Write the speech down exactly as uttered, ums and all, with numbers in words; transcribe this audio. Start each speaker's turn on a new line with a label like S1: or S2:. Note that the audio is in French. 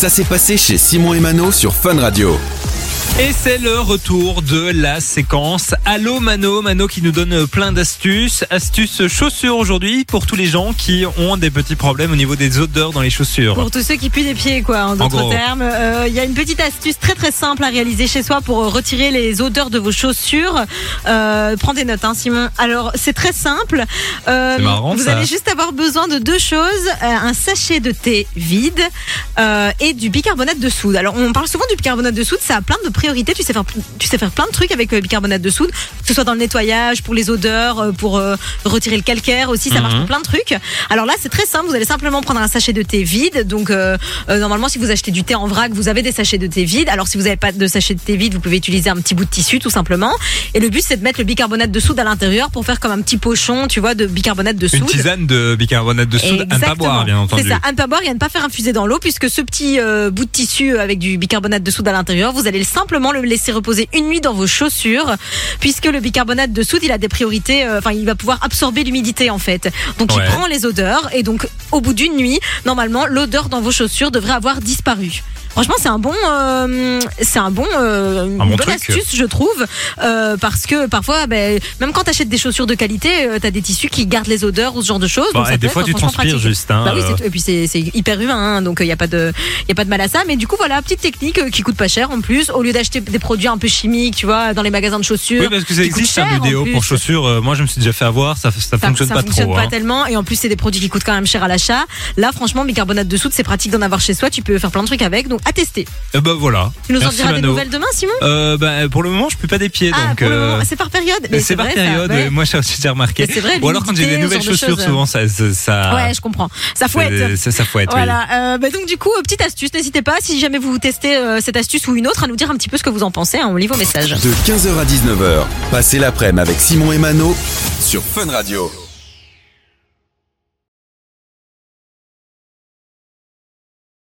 S1: Ça s'est passé chez Simon et Mano sur Fun Radio.
S2: Et c'est le retour de la séquence Allô Mano, Mano qui nous donne plein d'astuces, astuces chaussures aujourd'hui pour tous les gens qui ont des petits problèmes au niveau des odeurs dans les chaussures.
S3: Pour tous ceux qui puent des pieds, quoi, en d'autres termes. Il euh, y a une petite astuce très très simple à réaliser chez soi pour retirer les odeurs de vos chaussures. Euh, prends des notes, hein, Simon. Alors c'est très simple. Euh,
S2: c'est marrant,
S3: vous
S2: ça.
S3: allez juste avoir besoin de deux choses euh, un sachet de thé vide euh, et du bicarbonate de soude. Alors on parle souvent du bicarbonate de soude, ça a plein de priorités. Tu sais faire, tu sais faire plein de trucs avec le bicarbonate de soude, que ce soit dans le nettoyage, pour les odeurs, pour euh, retirer le calcaire aussi, ça marche pour plein de trucs. Alors là, c'est très simple. Vous allez simplement prendre un sachet de thé vide. Donc euh, euh, normalement, si vous achetez du thé en vrac, vous avez des sachets de thé vide. Alors si vous n'avez pas de sachet de thé vide, vous pouvez utiliser un petit bout de tissu, tout simplement. Et le but, c'est de mettre le bicarbonate de soude à l'intérieur pour faire comme un petit pochon, tu vois, de bicarbonate de soude.
S2: Une tisane de bicarbonate de soude.
S3: Exactement.
S2: À ne pas boire, bien entendu.
S3: C'est ça, à ne pas boire et à ne pas faire infuser dans l'eau, puisque ce petit euh, bout de tissu avec du bicarbonate de soude à l'intérieur, vous allez simplement le laisser reposer une nuit dans vos chaussures, puisque le bicarbonate de soude, il a des priorités, enfin, euh, il va pouvoir absorber l'humidité, en fait. Donc, ouais. Il prend les odeurs, et donc, au bout d'une nuit, normalement, l'odeur dans vos chaussures devrait avoir disparu. Franchement, c'est un bon, euh, c'est un bon, euh, une
S2: un bon
S3: bonne
S2: truc.
S3: astuce, je trouve, euh, parce que parfois, ben, même quand t'achètes des chaussures de qualité, euh, t'as des tissus qui gardent les odeurs ou ce genre de choses.
S2: Bah,
S3: donc ça
S2: des fois, tu transpires juste. Hein,
S3: bah oui, c'est, et puis c'est, c'est hyper humain, hein, donc il y a pas de, il y a pas de mal à ça. Mais du coup, voilà, petite technique euh, qui coûte pas cher en plus. Au lieu d'acheter des produits un peu chimiques, tu vois, dans les magasins de chaussures.
S2: Oui, parce que ça existe un déo pour chaussures. Euh, moi, je me suis déjà fait avoir. Ça, ça, ça fonctionne
S3: ça
S2: pas
S3: fonctionne
S2: trop.
S3: pas
S2: hein.
S3: tellement. Et en plus, c'est des produits qui coûtent quand même cher à l'achat. Là, franchement, bicarbonate de soude, c'est pratique d'en avoir chez soi. Tu peux faire plein de trucs avec. Donc, à tester.
S2: Bah voilà.
S3: Tu nous
S2: Merci
S3: en diras
S2: Mano.
S3: des nouvelles demain, Simon
S2: euh, bah, Pour le moment, je peux pas des pieds.
S3: Ah,
S2: donc,
S3: pour le
S2: euh...
S3: moment, c'est par période. Mais
S2: c'est, c'est par
S3: vrai,
S2: période.
S3: ça, ouais.
S2: Moi, j'ai aussi remarqué.
S3: C'est vrai,
S2: ou alors quand j'ai des nouvelles chaussures, souvent ça, ça, ça.
S3: Ouais, je comprends. Ça fouette.
S2: Ça, ça fouette.
S3: Voilà.
S2: Oui.
S3: Euh, bah donc du coup, petite astuce. N'hésitez pas, si jamais vous testez euh, cette astuce ou une autre, à nous dire un petit peu ce que vous en pensez. Hein, on lit vos messages.
S1: De quinze heures à dix-neuf heures, passez l'après-midi avec Simon et Mano sur Fun Radio.